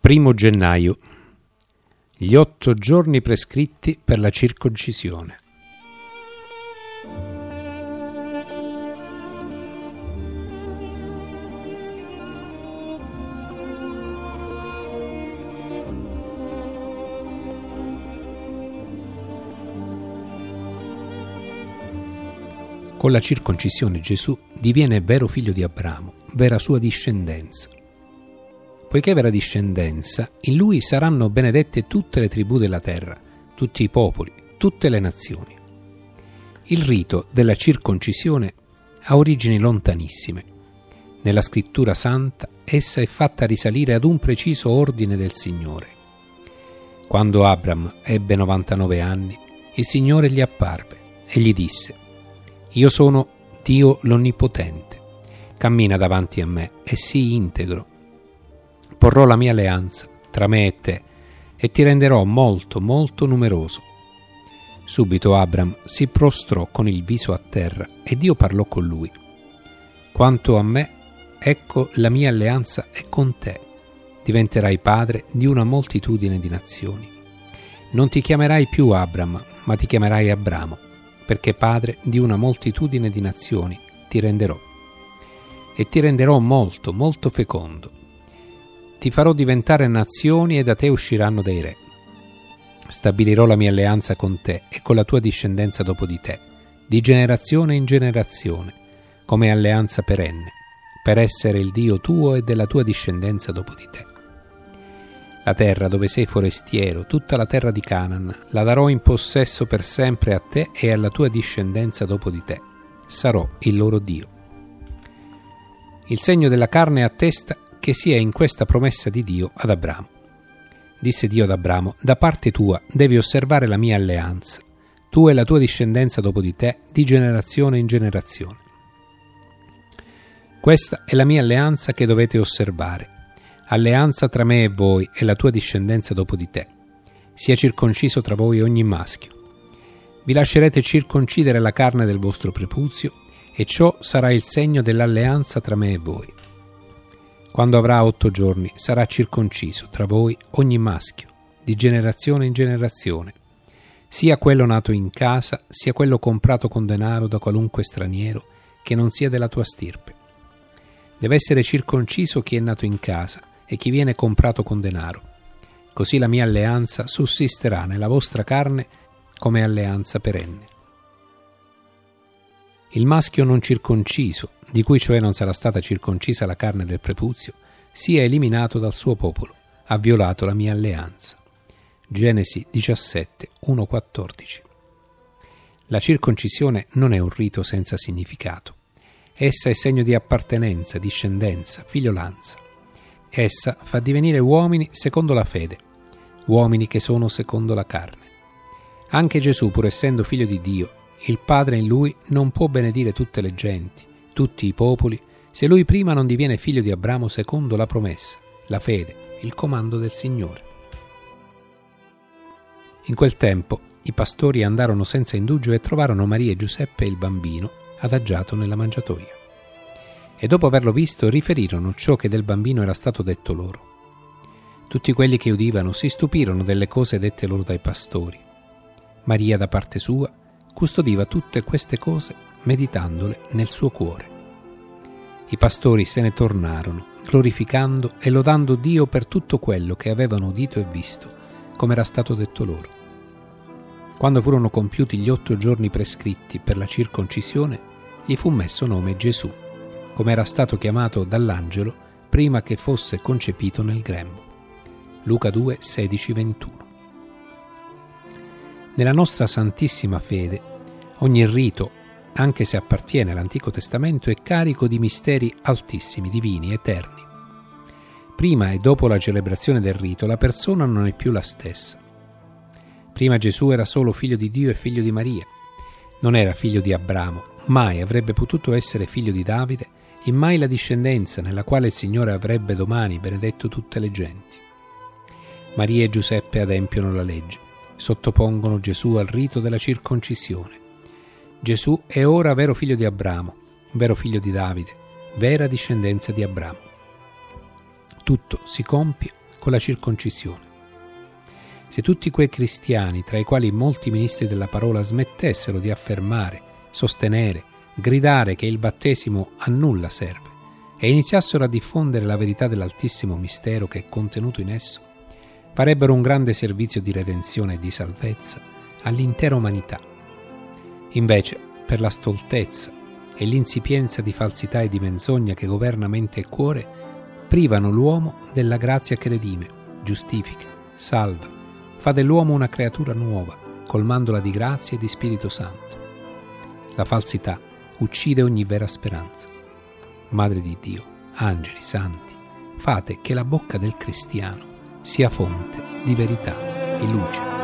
1 gennaio. Gli 8 giorni prescritti per la circoncisione. Con la circoncisione Gesù diviene vero figlio di Abramo, vera sua discendenza. Poiché vera discendenza, in lui saranno benedette tutte le tribù della terra, tutti i popoli, tutte le nazioni. Il rito della circoncisione ha origini lontanissime. Nella Scrittura Santa essa è fatta risalire ad un preciso ordine del Signore. Quando Abram ebbe 99 anni, il Signore gli apparve e gli disse: «Io sono Dio l'Onnipotente, cammina davanti a me e sii integro. Porrò la mia alleanza tra me e te e ti renderò molto, molto numeroso». Subito Abram si prostrò con il viso a terra e Dio parlò con lui: «Quanto a me, ecco la mia alleanza è con te. Diventerai padre di una moltitudine di nazioni. Non ti chiamerai più Abram, ma ti chiamerai Abramo, perché padre di una moltitudine di nazioni ti renderò. E ti renderò molto, molto fecondo. Ti farò diventare nazioni e da te usciranno dei re. Stabilirò la mia alleanza con te e con la tua discendenza dopo di te, di generazione in generazione, come alleanza perenne, per essere il Dio tuo e della tua discendenza dopo di te. La terra dove sei forestiero, tutta la terra di Canaan, la darò in possesso per sempre a te e alla tua discendenza dopo di te. Sarò il loro Dio». Il segno della carne attesta che sia in questa promessa di Dio ad Abramo. Disse Dio ad Abramo: «Da parte tua devi osservare la mia alleanza, tu e la tua discendenza dopo di te, di generazione in generazione. Questa è la mia alleanza che dovete osservare, alleanza tra me e voi e la tua discendenza dopo di te. Sia circonciso tra voi ogni maschio. Vi lascerete circoncidere la carne del vostro prepuzio, e ciò sarà il segno dell'alleanza tra me e voi. Quando avrà 8 giorni sarà circonciso tra voi ogni maschio, di generazione in generazione, sia quello nato in casa, sia quello comprato con denaro da qualunque straniero che non sia della tua stirpe. Deve essere circonciso chi è nato in casa e chi viene comprato con denaro. Così la mia alleanza sussisterà nella vostra carne come alleanza perenne. Il maschio non circonciso, di cui cioè non sarà stata circoncisa la carne del prepuzio, sia eliminato dal suo popolo, ha violato la mia alleanza». Genesi 17, 1-14. La circoncisione non è un rito senza significato. Essa è segno di appartenenza, discendenza, figliolanza. Essa fa divenire uomini secondo la fede, uomini che sono secondo la carne. Anche Gesù, pur essendo figlio di Dio, il Padre in lui non può benedire tutte le genti, tutti i popoli, se lui prima non diviene figlio di Abramo secondo la promessa, la fede, il comando del Signore. In quel tempo i pastori andarono senza indugio e trovarono Maria e Giuseppe e il bambino adagiato nella mangiatoia. E dopo averlo visto riferirono ciò che del bambino era stato detto loro. Tutti quelli che udivano si stupirono delle cose dette loro dai pastori. Maria, da parte sua, custodiva tutte queste cose, meditandole nel suo cuore. I pastori se ne tornarono, glorificando e lodando Dio per tutto quello che avevano udito e visto, come era stato detto loro. Quando furono compiuti gli 8 giorni prescritti per la circoncisione, gli fu messo nome Gesù, come era stato chiamato dall'angelo prima che fosse concepito nel grembo. Luca 2, 16-21. Nella nostra santissima fede, ogni rito, anche se appartiene all'Antico Testamento, è carico di misteri altissimi, divini, eterni. Prima e dopo la celebrazione del rito, la persona non è più la stessa. Prima Gesù era solo figlio di Dio e figlio di Maria. Non era figlio di Abramo, mai avrebbe potuto essere figlio di Davide e mai la discendenza nella quale il Signore avrebbe domani benedetto tutte le genti. Maria e Giuseppe adempiono la legge, sottopongono Gesù al rito della circoncisione. Gesù è ora vero figlio di Abramo, vero figlio di Davide, vera discendenza di Abramo. Tutto si compie con la circoncisione. Se tutti quei cristiani, tra i quali molti ministri della parola, smettessero di affermare, sostenere, gridare che il battesimo a nulla serve e iniziassero a diffondere la verità dell'altissimo mistero che è contenuto in esso, farebbero un grande servizio di redenzione e di salvezza all'intera umanità. Invece, per la stoltezza e l'insipienza di falsità e di menzogna che governa mente e cuore, privano l'uomo della grazia che redime, giustifica, salva, fa dell'uomo una creatura nuova, colmandola di grazia e di Spirito Santo. La falsità uccide ogni vera speranza. Madre di Dio, angeli, santi, fate che la bocca del cristiano sia fonte di verità e luce.